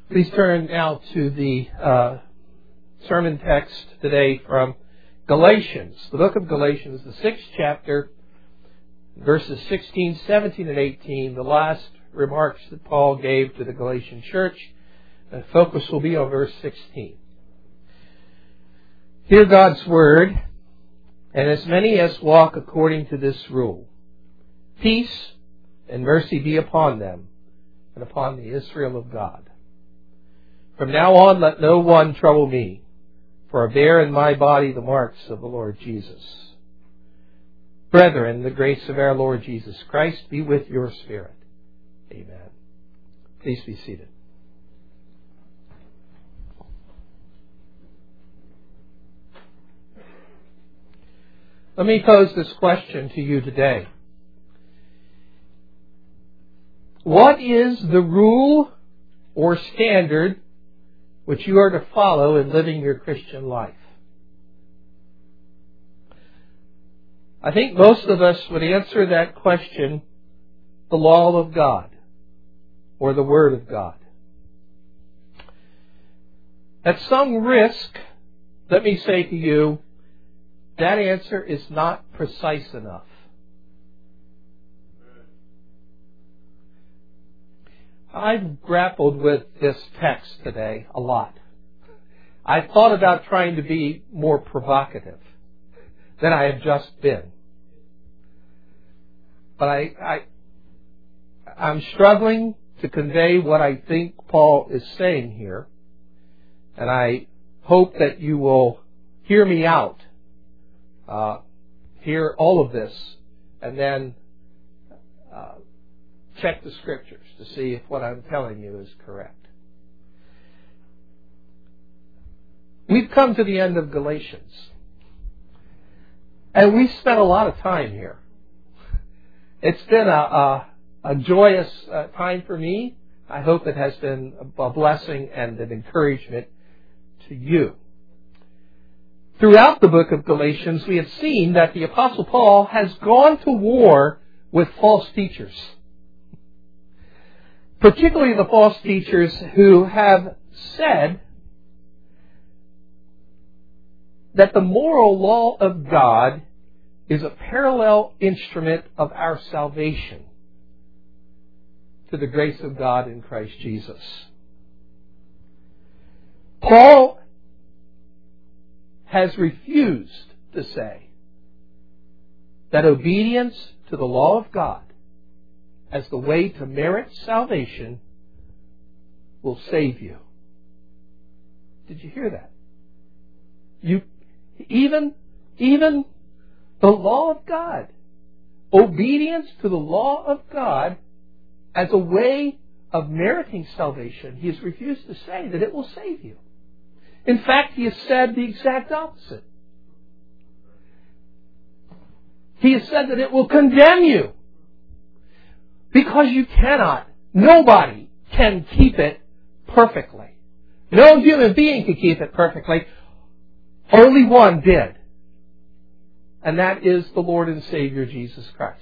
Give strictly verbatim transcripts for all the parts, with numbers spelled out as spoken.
Please turn now to the uh, sermon text today from Galatians, the book of Galatians, the sixth chapter, verses sixteen, seventeen, and eighteen, the last remarks that Paul gave to the Galatian church. The focus will be on verse sixteen. Hear God's word, and as many as walk according to this rule, peace and mercy be upon them and upon the Israel of God. From now on, let no one trouble me, for I bear in my body the marks of the Lord Jesus. Brethren, the grace of our Lord Jesus Christ be with your spirit. Amen. Please be seated. Let me pose this question to you today. What is the rule or standard which you are to follow in living your Christian life? I think most of us would answer that question, the law of God, or the Word of God. At some risk, let me say to you, that answer is not precise enough. I've grappled with this text today a lot. I thought about trying to be more provocative than I have just been. But I, I, I'm struggling to convey what I think Paul is saying here. And I hope that you will hear me out, uh, hear all of this, and then uh, check the Scriptures to see if what I'm telling you is correct. We've come to the end of Galatians. And we spent a lot of time here. It's been a, a, a joyous uh, time for me. I hope it has been a blessing and an encouragement to you. Throughout the book of Galatians, we have seen that the Apostle Paul has gone to war with false teachers. Particularly the false teachers who have said that the moral law of God is a parallel instrument of our salvation to the grace of God in Christ Jesus. Paul has refused to say that obedience to the law of God as the way to merit salvation will save you. Did you hear that? You, even, even the law of God, obedience to the law of God as a way of meriting salvation, he has refused to say that it will save you. In fact, he has said the exact opposite. He has said that it will condemn you. Because you cannot, nobody can keep it perfectly. No human being can keep it perfectly. Only one did. And that is the Lord and Savior Jesus Christ.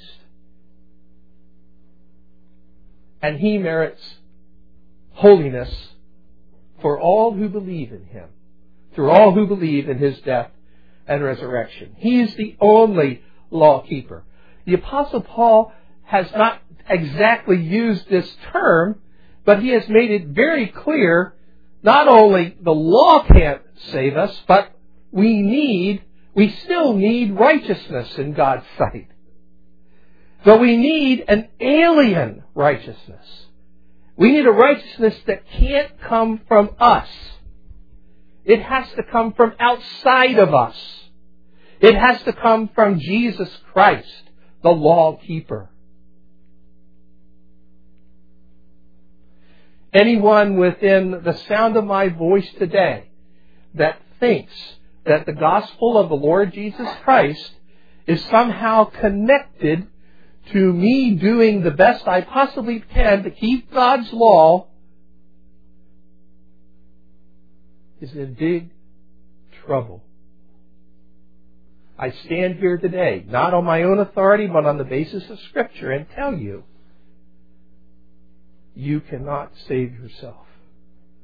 And He merits holiness for all who believe in Him. Through all who believe in His death and resurrection. He is the only law keeper. The Apostle Paul has not exactly used this term, but he has made it very clear not only the law can't save us, but we need, we still need righteousness in God's sight. But we need an alien righteousness. We need a righteousness that can't come from us. It has to come from outside of us. It has to come from Jesus Christ, the law keeper. Anyone within the sound of my voice today that thinks that the gospel of the Lord Jesus Christ is somehow connected to me doing the best I possibly can to keep God's law is in big trouble. I stand here today, not on my own authority, but on the basis of Scripture, and tell you, you cannot save yourself.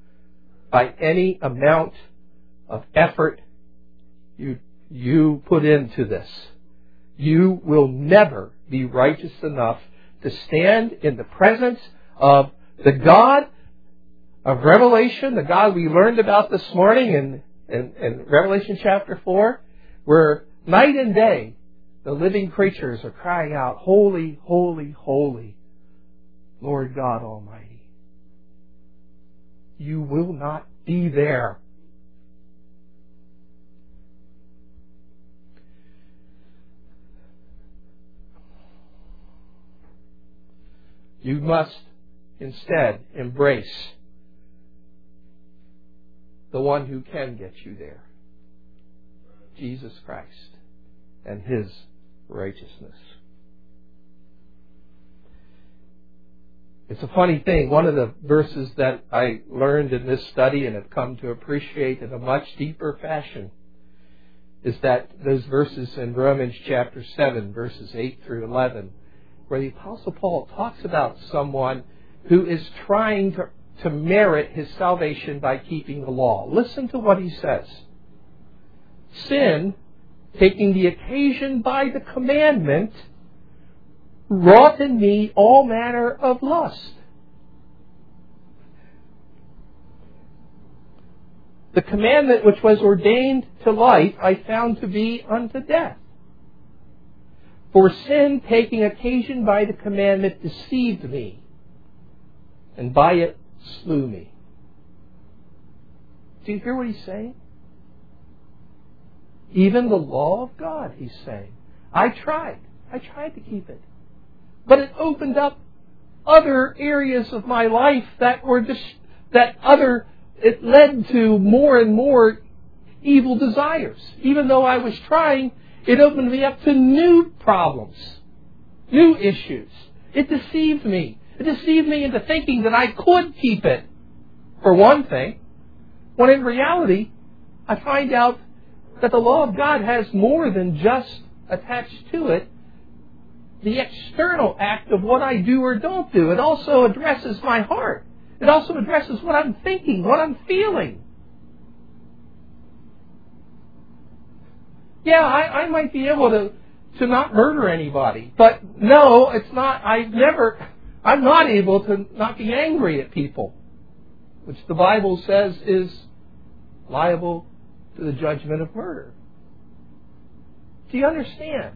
by any amount of effort you, you put into this. You will never be righteous enough to stand in the presence of the God of Revelation, the God we learned about this morning in, in, in Revelation chapter four, where night and day the living creatures are crying out, "Holy, holy, holy, Lord God Almighty." You will not be there. You must instead embrace the one who can get you there, Jesus Christ and His righteousness. It's a funny thing. One of the verses that I learned in this study and have come to appreciate in a much deeper fashion is that those verses in Romans chapter seven, verses eight through eleven, where the Apostle Paul talks about someone who is trying to, to merit his salvation by keeping the law. Listen to what he says. Sin, taking the occasion by the commandment, wrought in me all manner of lust. The commandment which was ordained to life I found to be unto death. For sin, taking occasion by the commandment, deceived me, and by it slew me. Do you hear what he's saying? Even the law of God, he's saying. I tried. I tried to keep it. But it opened up other areas of my life that were just, that other, it led to more and more evil desires. Even though I was trying, it opened me up to new problems, new issues. It deceived me. It deceived me into thinking that I could keep it, for one thing, when in reality, I find out that the law of God has more than just attached to it the external act of what I do or don't do. It also addresses my heart. It also addresses what I'm thinking, what I'm feeling. Yeah, I, I might be able to, to not murder anybody, but no, it's not, I've never, I'm not able to not be angry at people, which the Bible says is liable to the judgment of murder. Do you understand?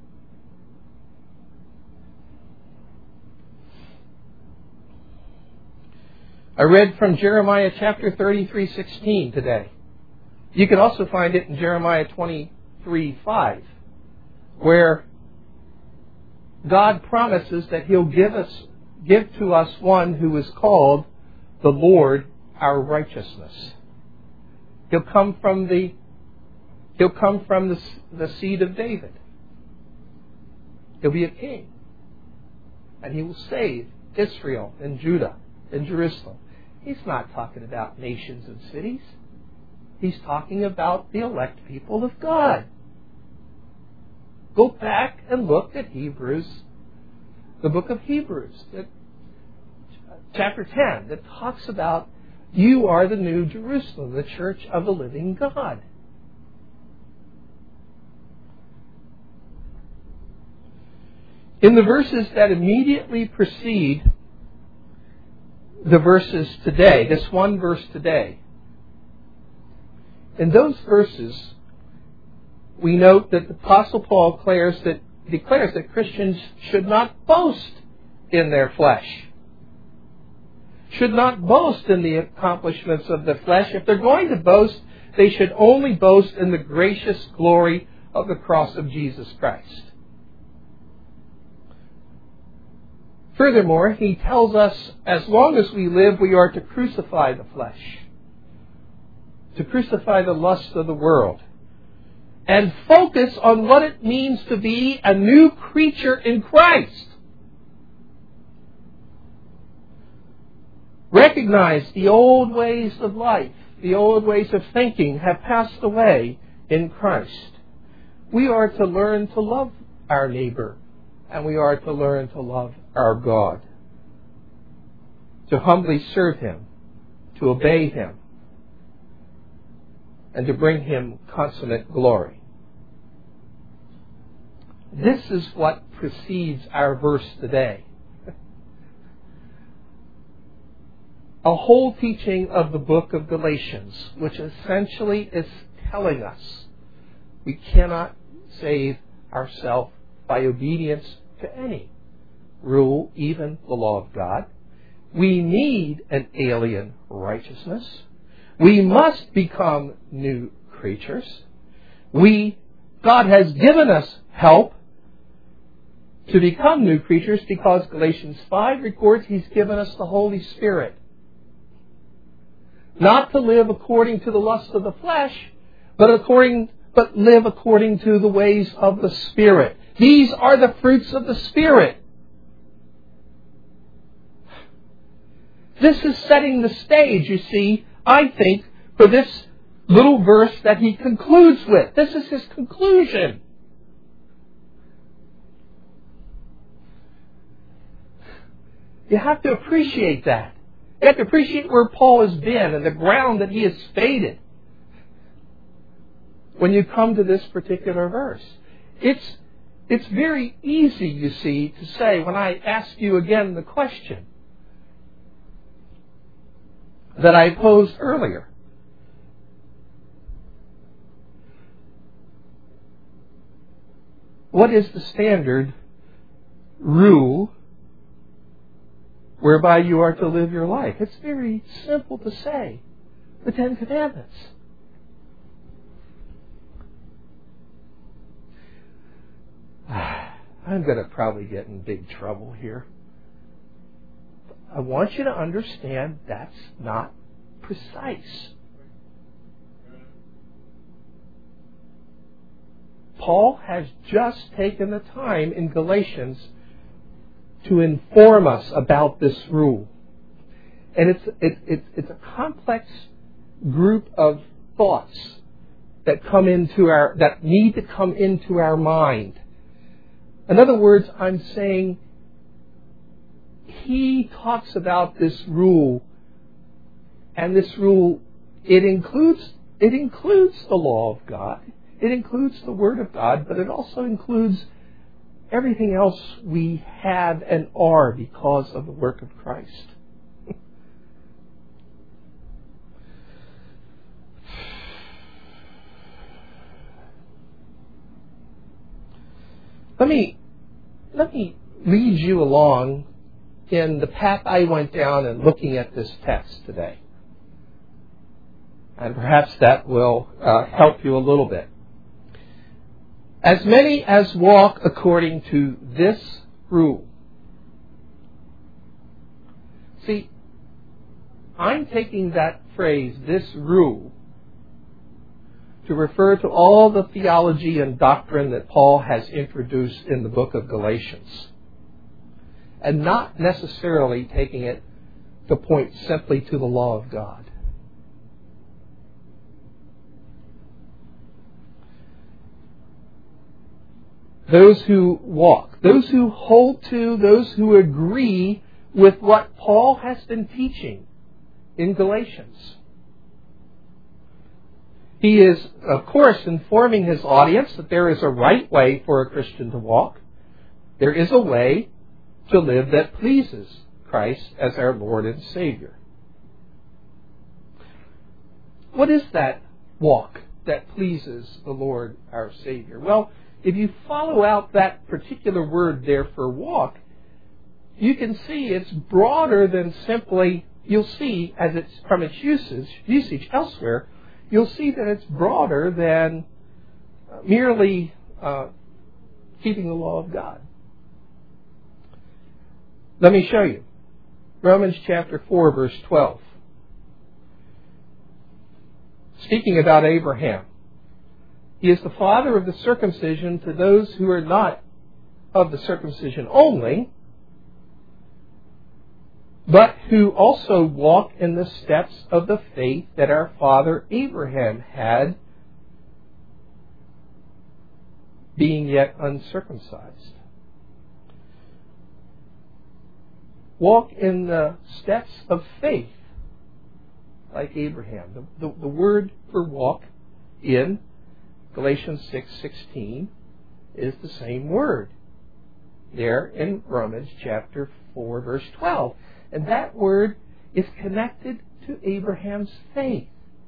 I read from Jeremiah chapter thirty-three sixteen today. You can also find it in Jeremiah twenty-three five, where God promises that He'll give us, give to us one who is called the Lord our righteousness. He'll come from the He'll come from the, the seed of David. He'll be a king. And He will save Israel and Judah and Jerusalem. He's not talking about nations and cities. He's talking about the elect people of God. Go back and look at Hebrews, the book of Hebrews, chapter ten, that talks about you are the new Jerusalem, the church of the living God. In the verses that immediately precede the verses today, this one verse today, in those verses, we note that the Apostle Paul declares that, declares that Christians should not boast in their flesh. Should not boast in the accomplishments of the flesh. If they're going to boast, they should only boast in the gracious glory of the cross of Jesus Christ. Furthermore, he tells us, as long as we live, we are to crucify the flesh, to crucify the lusts of the world, and focus on what it means to be a new creature in Christ. Recognize the old ways of life, the old ways of thinking have passed away in Christ. We are to learn to love our neighbor, and we are to learn to love our God, to humbly serve Him, to obey Him, and to bring Him consummate glory. This is what precedes our verse today. A whole teaching of the book of Galatians, which essentially is telling us we cannot save ourselves by obedience to any rule, even the law of God. We need an alien righteousness. We must become new creatures. We, God has given us help to become new creatures because Galatians five records He's given us the Holy Spirit. Not to live according to the lust of the flesh, but according, but live according to the ways of the Spirit. These are the fruits of the Spirit. This is setting the stage, you see, I think, for this little verse that he concludes with. This is his conclusion. You have to appreciate that. You have to appreciate where Paul has been and the ground that he has spaded when you come to this particular verse. It's, it's very easy, you see, to say, when I ask you again the question that I posed earlier. What is the standard rule whereby you are to live your life? It's very simple to say. The Ten Commandments. I'm going to probably get in big trouble here. I want you to understand that's not precise. Paul has just taken the time in Galatians to inform us about this rule. And it's, it, it, it's a complex group of thoughts that come into our, that need to come into our mind. In other words, I'm saying he talks about this rule, and this rule, it includes, it includes the law of God. It includes the Word of God, but it also includes everything else we have and are because of the work of Christ. Let me, let me lead you along in the path I went down in looking at this text today. And perhaps that will uh, help you a little bit. As many as walk according to this rule. See, I'm taking that phrase, this rule, to refer to all the theology and doctrine that Paul has introduced in the book of Galatians, and not necessarily taking it to point simply to the law of God. Those who walk, those who hold to, those who agree with what Paul has been teaching in Galatians. He is, of course, informing his audience that there is a right way for a Christian to walk. There is a way to live that pleases Christ as our Lord and Savior. What is that walk that pleases the Lord our Savior? Well, if you follow out that particular word there for walk, you can see it's broader than simply, you'll see as it's from its usage, usage elsewhere, you'll see that it's broader than merely uh, keeping the law of God. Let me show you. Romans chapter four, verse twelve. Speaking about Abraham. He is the father of the circumcision to those who are not of the circumcision only, but who also walk in the steps of the faith that our father Abraham had, being yet uncircumcised. Walk in the steps of faith, like Abraham. The, the, the word for walk in Galatians six sixteen is the same word there in Romans chapter four, verse twelve. And that word is connected to Abraham's faith.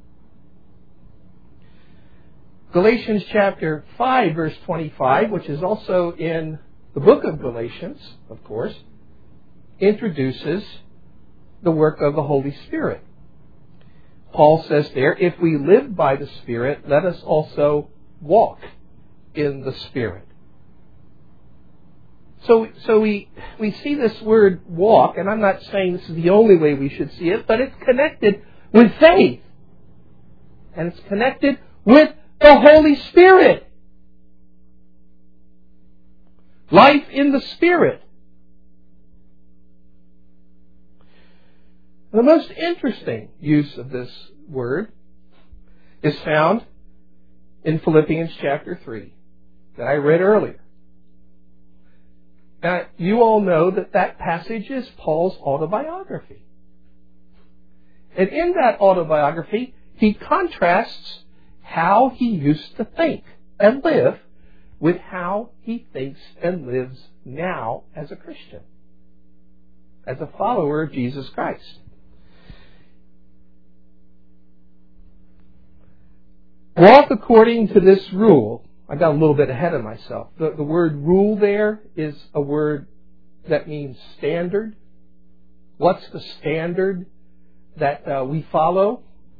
Galatians chapter five, verse twenty-five, which is also in the book of Galatians, of course, introduces the work of the Holy Spirit. Paul says there, if we live by the Spirit, let us also walk in the Spirit. So, so we, we see this word walk, and I'm not saying this is the only way we should see it, but it's connected with faith. And it's connected with the Holy Spirit. Life in the Spirit. The most interesting use of this word is found in Philippians chapter three that I read earlier. Now, you all know that that passage is Paul's autobiography. And in that autobiography, he contrasts how he used to think and live with how he thinks and lives now as a Christian, as a follower of Jesus Christ. Walk according to this rule. I got a little bit ahead of myself. The, the word rule there is a word that means standard. What's the standard that uh, we follow?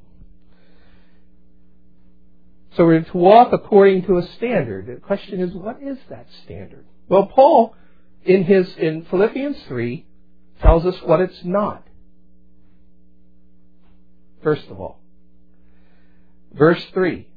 So we're to walk according to a standard. The question is, what is that standard? Well, Paul, in his in Philippians three, tells us what it's not. First of all, verse three.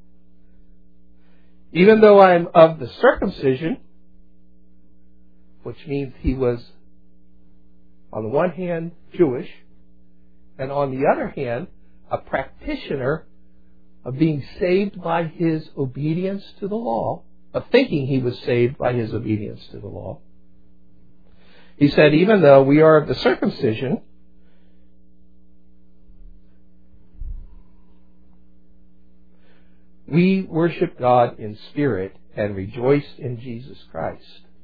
Even though I am of the circumcision, which means he was, on the one hand, Jewish, and on the other hand, a practitioner of being saved by his obedience to the law, of thinking he was saved by his obedience to the law. He said, even though we are of the circumcision, we worship God in spirit and rejoice in Jesus Christ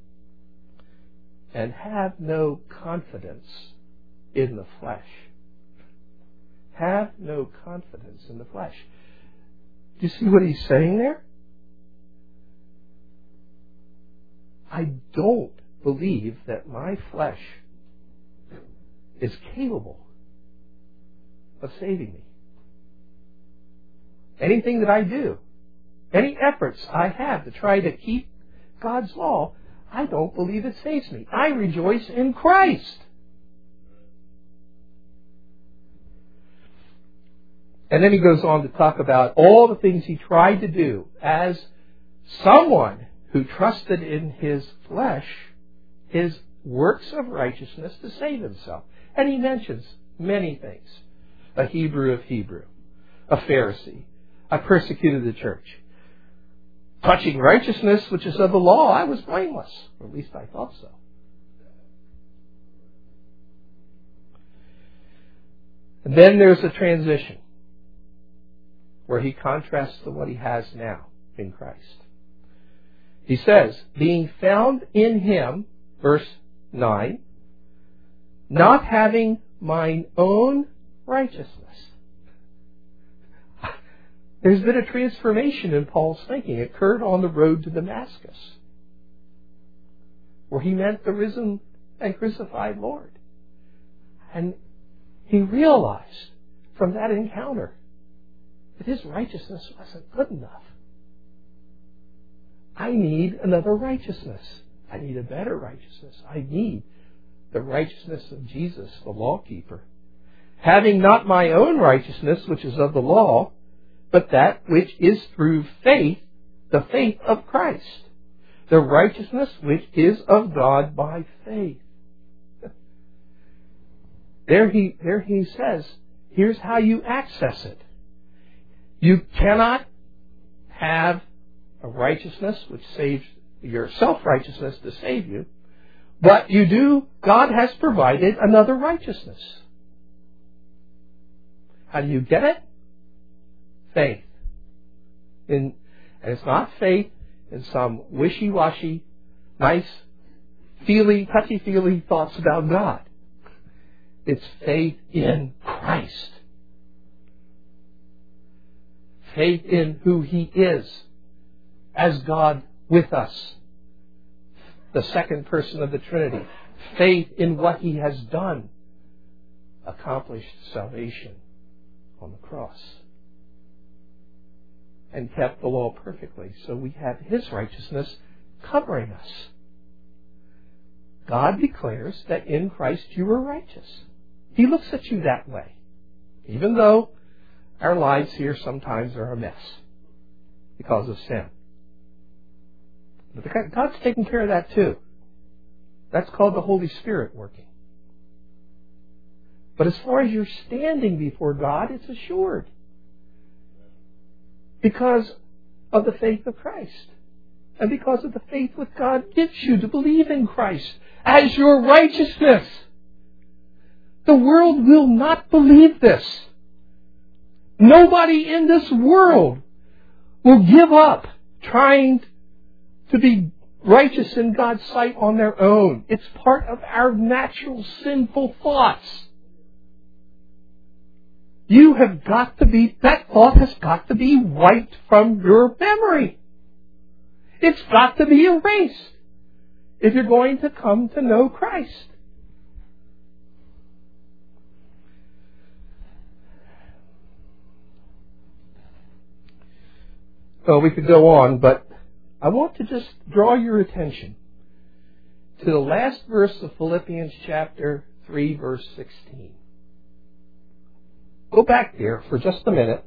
and have no confidence in the flesh. Have no confidence in the flesh. Do you see what he's saying there? I don't believe that my flesh is capable of saving me. Anything that I do, any efforts I have to try to keep God's law, I don't believe it saves me. I rejoice in Christ. And then he goes on to talk about all the things he tried to do as someone who trusted in his flesh, his works of righteousness to save himself. And he mentions many things. A Hebrew of Hebrew, a Pharisee. I persecuted the church. Touching righteousness, which is of the law, I was blameless. Or at least I thought so. And then there's a transition where he contrasts to what he has now in Christ. He says, being found in him, verse nine, not having mine own righteousness. There's been a transformation in Paul's thinking. It occurred on the road to Damascus, where he met the risen and crucified Lord. And he realized from that encounter that his righteousness wasn't good enough. I need another righteousness. I need a better righteousness. I need the righteousness of Jesus, the lawkeeper. Having not my own righteousness, which is of the law, but that which is through faith, the faith of Christ. The righteousness which is of God by faith. There he, there he says, here's how you access it. You cannot have a righteousness which saves your self-righteousness to save you, but you do, God has provided another righteousness. How do you get it? Faith. in, and it's not faith in some wishy-washy, nice, feely, touchy-feely thoughts about God. It's faith in Christ. Faith in who He is as God with us. The second person of the Trinity. Faith in what He has done. Accomplished salvation on the cross. And kept the law perfectly. So we have His righteousness covering us. God declares that in Christ you are righteous. He looks at you that way. Even though our lives here sometimes are a mess because of sin. But God's taking care of that too. That's called the Holy Spirit working. But as far as you're standing before God, it's assured. Because of the faith of Christ. And because of the faith that God gives you to believe in Christ as your righteousness. The world will not believe this. Nobody in this world will give up trying to be righteous in God's sight on their own. It's part of our natural sinful thoughts. You have got to be, that thought has got to be wiped from your memory. It's got to be erased if you're going to come to know Christ. Well, we could go on, but I want to just draw your attention to the last verse of Philippians chapter three, verse sixteen. Go back there for just a minute.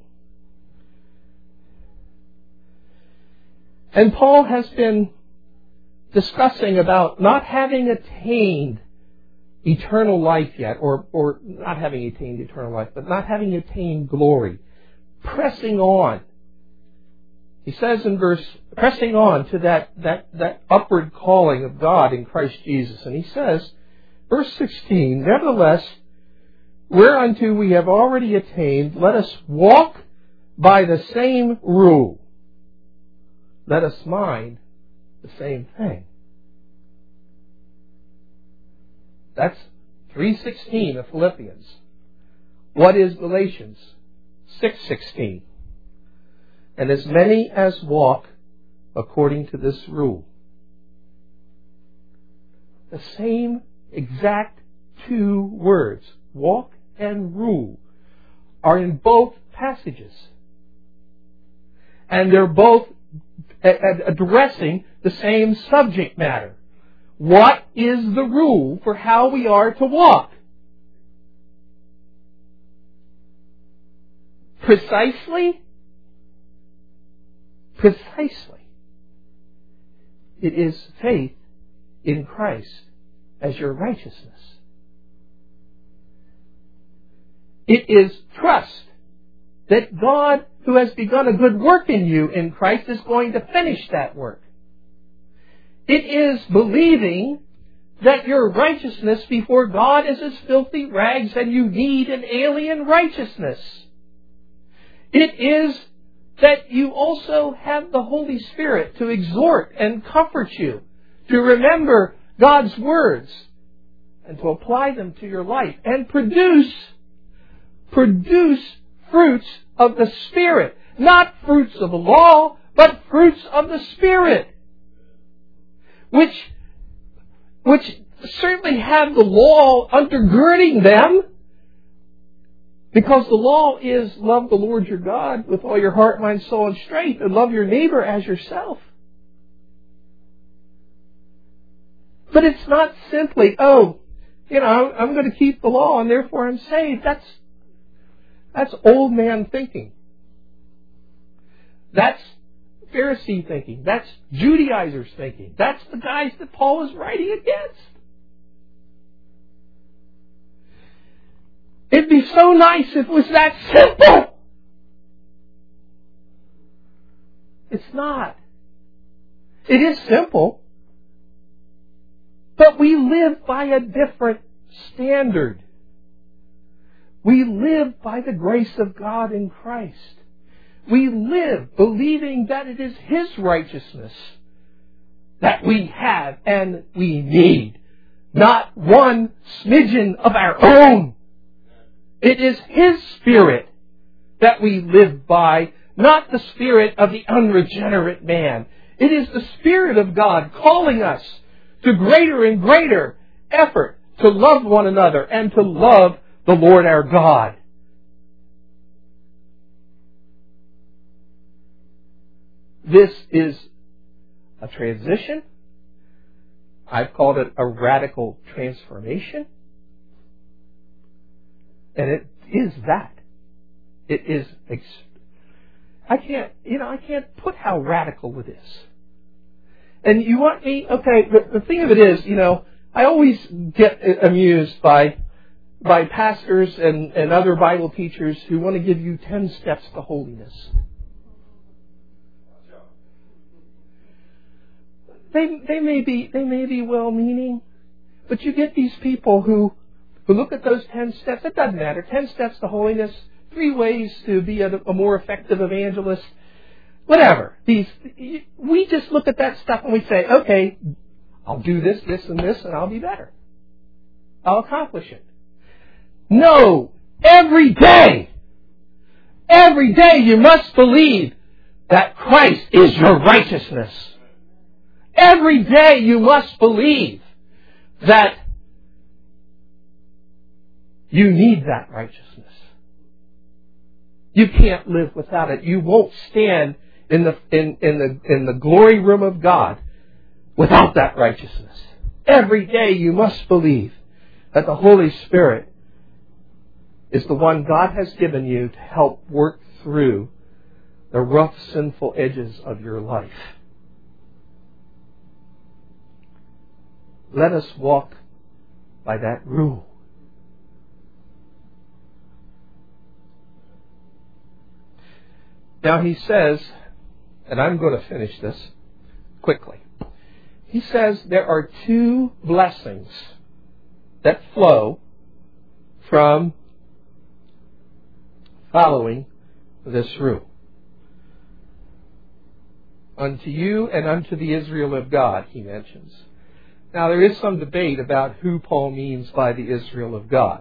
And Paul has been discussing about not having attained eternal life yet, or, or not having attained eternal life, but not having attained glory. Pressing on. He says in verse, pressing on to that, that, that upward calling of God in Christ Jesus. And he says, verse sixteen, nevertheless, whereunto we have already attained, let us walk by the same rule. Let us mind the same thing. That's three sixteen of Philippians. What is Galatians? six sixteen. And as many as walk according to this rule. The same exact two words, walk and rule, are in both passages. And they're both addressing the same subject matter. What is the rule for how we are to walk? Precisely? Precisely. It is faith in Christ as your righteousness. It is trust that God, who has begun a good work in you in Christ, is going to finish that work. It is believing that your righteousness before God is as filthy rags and you need an alien righteousness. It is that you also have the Holy Spirit to exhort and comfort you, to remember God's words and to apply them to your life and produce, produce fruits of the Spirit. Not fruits of the law, but fruits of the Spirit. Which, which certainly have the law undergirding them, because the law is love the Lord your God with all your heart, mind, soul, and strength, and love your neighbor as yourself. But it's not simply, oh, you know, I'm going to keep the law and therefore I'm saved. That's, that's old man thinking. That's Pharisee thinking. That's Judaizers thinking. That's the guys that Paul is writing against. It'd be so nice if it was that simple. It's not. It is simple. But we live by a different standard. We live by the grace of God in Christ. we live believing that it is His righteousness that we have and we need. Not one smidgen of our own. It is His Spirit that we live by, not the spirit of the unregenerate man. It is the Spirit of God calling us to greater and greater effort to love one another and to love the Lord our God. This is a transition. I've called it a radical transformation. And it is that. It is, I can't, you know, I can't put how radical it is. And you want me, okay, the, the thing of it is, you know, I always get amused by by pastors and, and other Bible teachers who want to give you ten steps to holiness. They they may be they may be well meaning, but you get these people who who look at those ten steps. It doesn't matter. Ten steps to holiness, three ways to be a, a more effective evangelist, whatever. These we just look at that stuff and we say, okay, I'll do this, this, and this, and I'll be better. I'll accomplish it. No, every day, every day you must believe that Christ is your righteousness. Every day you must believe that you need that righteousness. You can't live without it. You won't stand in the in, in the in the glory room of God without that righteousness. Every day you must believe that the Holy Spirit is the one God has given you to help work through the rough, sinful edges of your life. Let us walk by that rule. Now he says, and I'm going to finish this quickly. He says there are two blessings that flow from following this rule. Unto you and unto the Israel of God, he mentions. Now there is some debate about who Paul means by the Israel of God.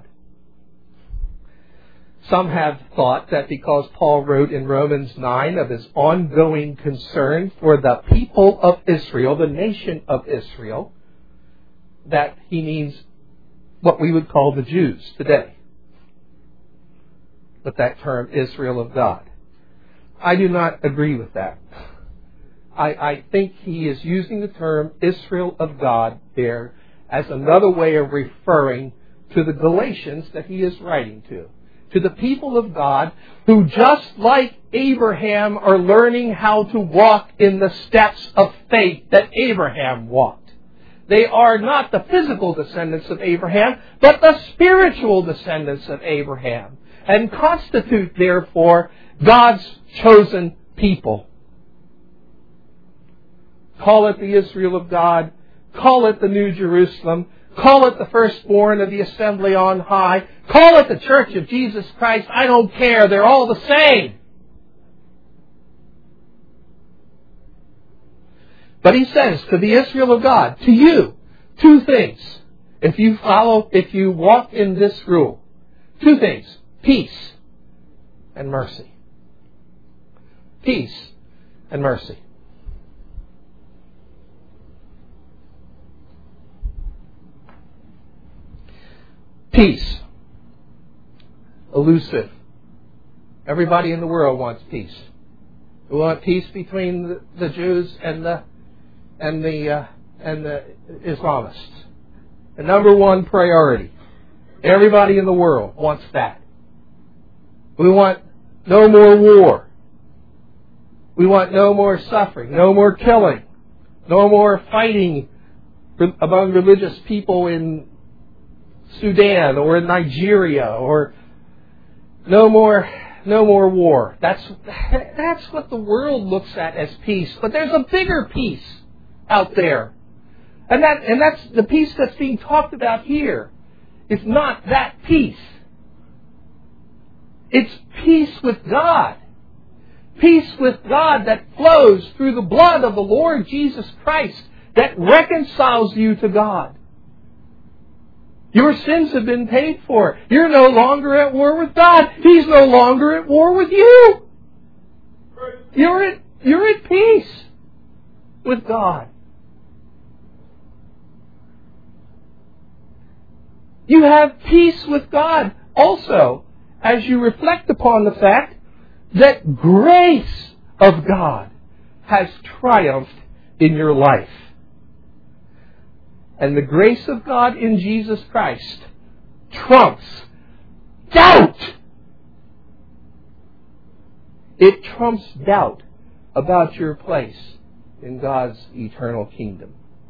Some have thought that because Paul wrote in Romans nine of his ongoing concern for the people of Israel, the nation of Israel, that he means what we would call the Jews today. With that term, Israel of God. I do not agree with that. I, I think he is using the term Israel of God there as another way of referring to the Galatians that he is writing to. To the people of God who, just like Abraham, are learning how to walk in the steps of faith that Abraham walked. They are not the physical descendants of Abraham, but the spiritual descendants of Abraham, and constitute, therefore, God's chosen people. Call it the Israel of God. Call it the New Jerusalem. Call it the firstborn of the assembly on high. Call it the Church of Jesus Christ. I don't care. They're all the same. But he says to the Israel of God, to you, two things. If you follow, if you walk in this rule, two things. Peace and mercy. Peace and mercy. Peace. Elusive. Everybody in the world wants peace. We want peace between the, the Jews and the and the uh, and the Islamists. The number one priority. Everybody in the world wants that. We want no more war. We want no more suffering, no more killing, no more fighting among religious people in Sudan or in Nigeria, or no more no more war. That's that's what the world looks at as peace. But there's a bigger peace out there. And that and that's the peace that's being talked about here. It's not that peace. It's peace with God. Peace with God that flows through the blood of the Lord Jesus Christ, that reconciles you to God. Your sins have been paid for. You're no longer at war with God. He's no longer at war with you. You're at, you're at peace with God. You have peace with God also as you reflect upon the fact that grace of God has triumphed in your life. And the grace of God in Jesus Christ trumps doubt. It trumps doubt about your place in God's eternal kingdom.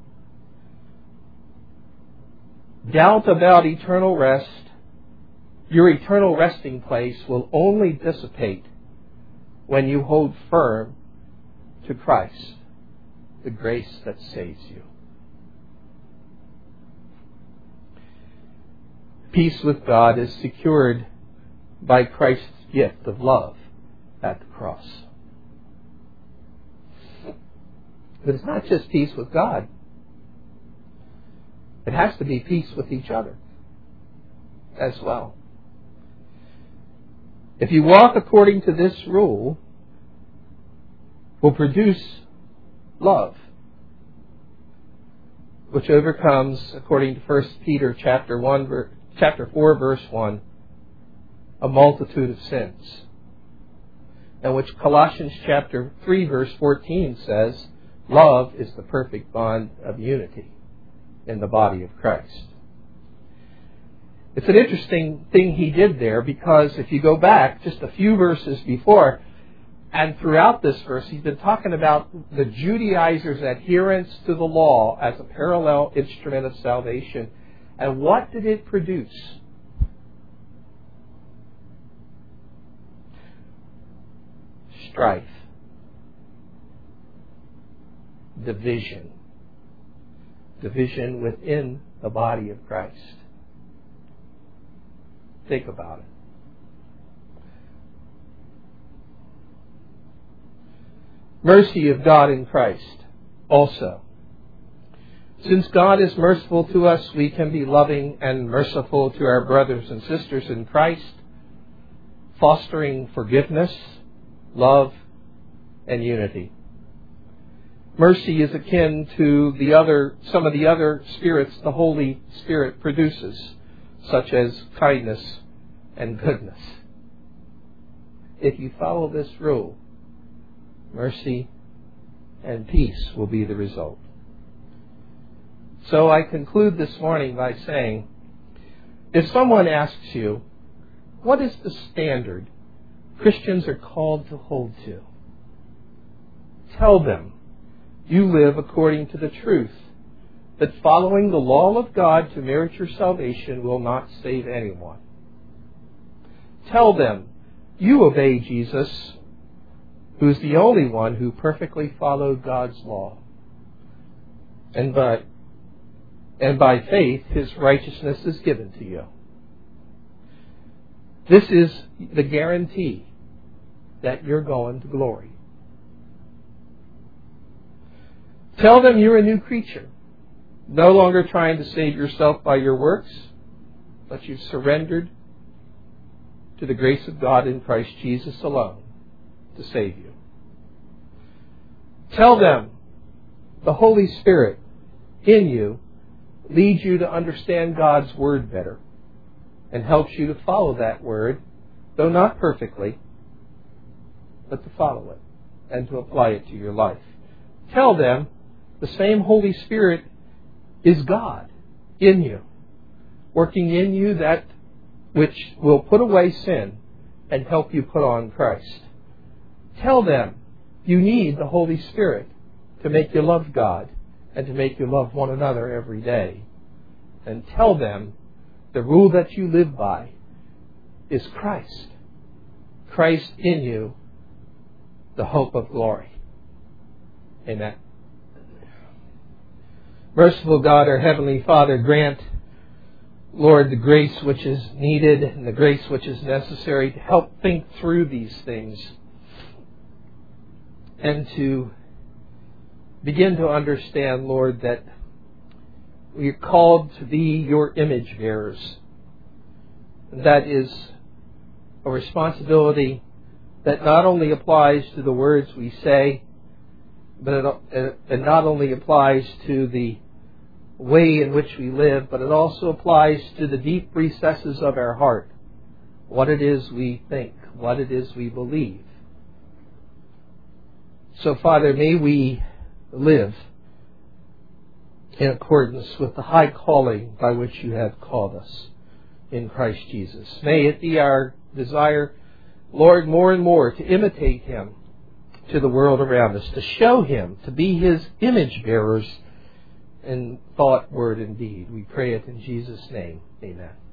Doubt about eternal rest, your eternal resting place, will only dissipate when you hold firm to Christ, the grace that saves you. Peace with God is secured by Christ's gift of love at the cross. But it's not just peace with God. It has to be peace with each other as well. If you walk according to this rule, will produce love, which overcomes, according to First Peter chapter one, chapter four, verse one, a multitude of sins, and which Colossians chapter three, verse fourteen says, love is the perfect bond of unity in the body of Christ. It's an interesting thing he did there, because if you go back just a few verses before, and throughout this verse, he's been talking about the Judaizers' adherence to the law as a parallel instrument of salvation. And what did it produce? Strife. Division. Division within the body of Christ. Think about it. Mercy of God in Christ also. Since God is merciful to us, we can be loving and merciful to our brothers and sisters in Christ, fostering forgiveness, love, and unity. Mercy is akin to the other, some of the other spirits the Holy Spirit produces, such as kindness and goodness. If you follow this rule, mercy and peace will be the result. So I conclude this morning by saying, if someone asks you, what is the standard Christians are called to hold to? Tell them, you live according to the truth that following the law of God to merit your salvation will not save anyone. Tell them, you obey Jesus, who is the only one who perfectly followed God's law. And by, and by faith, His righteousness is given to you. This is the guarantee that you're going to glory. Tell them you're a new creature, no longer trying to save yourself by your works, but you've surrendered to the grace of God in Christ Jesus alone to save you. Tell them the Holy Spirit in you leads you to understand God's Word better and helps you to follow that Word, though not perfectly, but to follow it and to apply it to your life. Tell them the same Holy Spirit is God in you, working in you that which will put away sin and help you put on Christ. Tell them you need the Holy Spirit to make you love God and to make you love one another every day. And tell them the rule that you live by is Christ. Christ in you, the hope of glory. Amen. Merciful God, our Heavenly Father, grant, Lord, the grace which is needed and the grace which is necessary to help think through these things. and to begin to understand, Lord, that we are called to be your image bearers. That is a responsibility that not only applies to the words we say, but it, it not only applies to the way in which we live, but it also applies to the deep recesses of our heart, what it is we think, what it is we believe. So, Father, may we live in accordance with the high calling by which you have called us in Christ Jesus. May it be our desire, Lord, more and more to imitate him to the world around us, to show him, to be his image bearers in thought, word, and deed. We pray it in Jesus' name. Amen.